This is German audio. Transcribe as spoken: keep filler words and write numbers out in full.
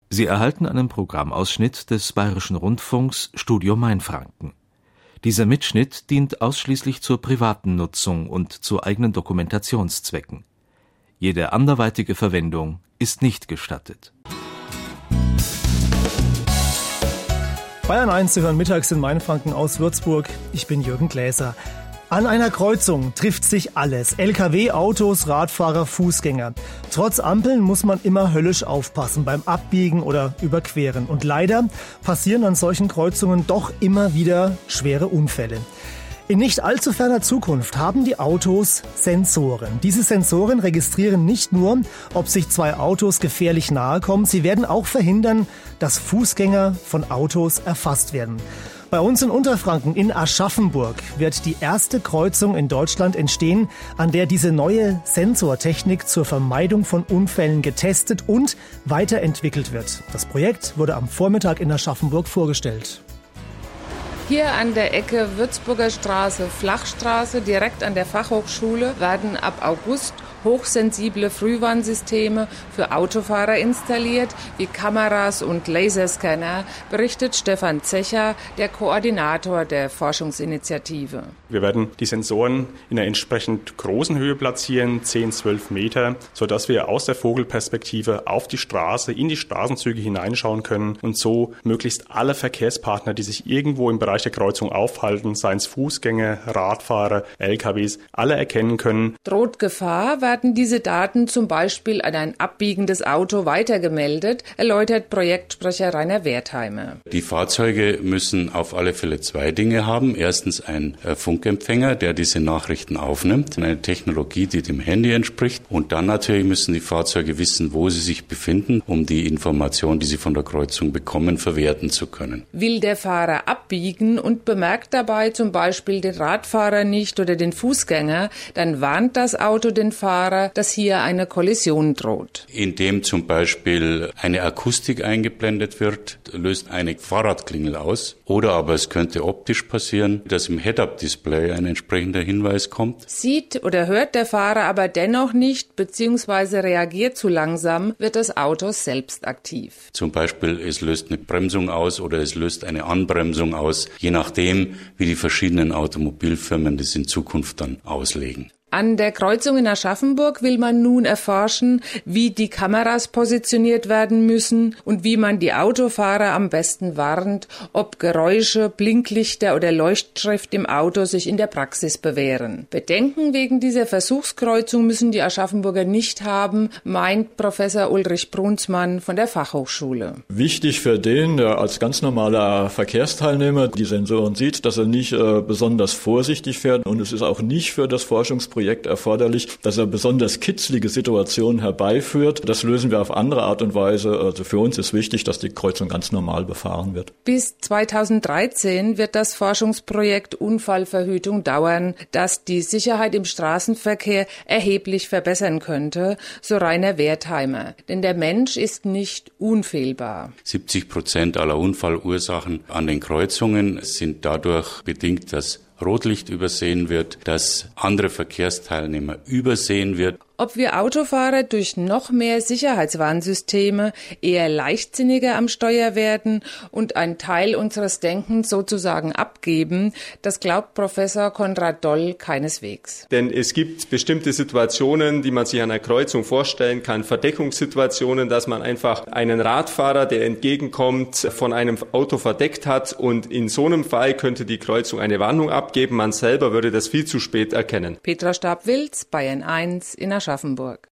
Sie erhalten einen Programmausschnitt des Bayerischen Rundfunks Studio Mainfranken. Dieser Mitschnitt dient ausschließlich zur privaten Nutzung und zu eigenen Dokumentationszwecken. Jede anderweitige Verwendung ist nicht gestattet. Bayern eins, Sie hören mittags in Mainfranken aus Würzburg. Ich bin Jürgen Gläser. An einer Kreuzung trifft sich alles. L K W, Autos, Radfahrer, Fußgänger. Trotz Ampeln muss man immer höllisch aufpassen beim Abbiegen oder Überqueren. Und leider passieren an solchen Kreuzungen doch immer wieder schwere Unfälle. In nicht allzu ferner Zukunft haben die Autos Sensoren. Diese Sensoren registrieren nicht nur, ob sich zwei Autos gefährlich nahe kommen, sie werden auch verhindern, dass Fußgänger von Autos erfasst werden. Bei uns in Unterfranken in Aschaffenburg wird die erste Kreuzung in Deutschland entstehen, an der diese neue Sensortechnik zur Vermeidung von Unfällen getestet und weiterentwickelt wird. Das Projekt wurde am Vormittag in Aschaffenburg vorgestellt. Hier an der Ecke Würzburger Straße, Flachstraße, direkt an der Fachhochschule, werden ab August hochsensible Frühwarnsysteme für Autofahrer installiert, wie Kameras und Laserscanner, berichtet Stefan Zecher, der Koordinator der Forschungsinitiative. Wir werden die Sensoren in einer entsprechend großen Höhe platzieren, zehn, zwölf Meter, sodass wir aus der Vogelperspektive auf die Straße, in die Straßenzüge hineinschauen können und so möglichst alle Verkehrspartner, die sich irgendwo im Bereich der Kreuzung aufhalten, seien es Fußgänger, Radfahrer, L K Ws, alle erkennen können. Droht Gefahr, werden diese Daten zum Beispiel an ein abbiegendes Auto weitergemeldet, erläutert Projektsprecher Rainer Wertheimer. Die Fahrzeuge müssen auf alle Fälle zwei Dinge haben. Erstens ein Funkempfänger, der diese Nachrichten aufnimmt, eine Technologie, die dem Handy entspricht. Und dann natürlich müssen die Fahrzeuge wissen, wo sie sich befinden, um die Information, die sie von der Kreuzung bekommen, verwerten zu können. Will der Fahrer abbiegen und bemerkt dabei zum Beispiel den Radfahrer nicht oder den Fußgänger, dann warnt das Auto den Fahrer, dass hier eine Kollision droht. Indem zum Beispiel eine Akustik eingeblendet wird, löst eine Fahrradklingel aus. Oder aber es könnte optisch passieren, dass im Head-Up-Display ein entsprechender Hinweis kommt. Sieht oder hört der Fahrer aber dennoch nicht bzw. reagiert zu langsam, wird das Auto selbst aktiv. Zum Beispiel es löst eine Bremsung aus oder es löst eine Anbremsung aus, je nachdem, wie die verschiedenen Automobilfirmen das in Zukunft dann auslegen. An der Kreuzung in Aschaffenburg will man nun erforschen, wie die Kameras positioniert werden müssen und wie man die Autofahrer am besten warnt, ob Geräusche, Blinklichter oder Leuchtschrift im Auto sich in der Praxis bewähren. Bedenken wegen dieser Versuchskreuzung müssen die Aschaffenburger nicht haben, meint Professor Ulrich Brunsmann von der Fachhochschule. Wichtig für den, der als ganz normaler Verkehrsteilnehmer die Sensoren sieht, dass er nicht äh, besonders vorsichtig fährt, und es ist auch nicht für das Forschungsprojekt Projekt erforderlich, dass er besonders kitzlige Situationen herbeiführt. Das lösen wir auf andere Art und Weise. Also für uns ist wichtig, dass die Kreuzung ganz normal befahren wird. Bis zweitausenddreizehn wird das Forschungsprojekt Unfallverhütung dauern, das die Sicherheit im Straßenverkehr erheblich verbessern könnte, so Rainer Wertheimer. Denn der Mensch ist nicht unfehlbar. siebzig Prozent aller Unfallursachen an den Kreuzungen sind dadurch bedingt, dass Rotlicht übersehen wird, dass andere Verkehrsteilnehmer übersehen wird. Ob wir Autofahrer durch noch mehr Sicherheitswarnsysteme eher leichtsinniger am Steuer werden und einen Teil unseres Denkens sozusagen abgeben, das glaubt Professor Konrad Doll keineswegs. Denn es gibt bestimmte Situationen, die man sich an einer Kreuzung vorstellen kann, Verdeckungssituationen, dass man einfach einen Radfahrer, der entgegenkommt, von einem Auto verdeckt hat, und in so einem Fall könnte die Kreuzung eine Warnung abgeben. Man selber würde das viel zu spät erkennen. Petra Stab-Wilz, Bayern eins in Aschaffenburg.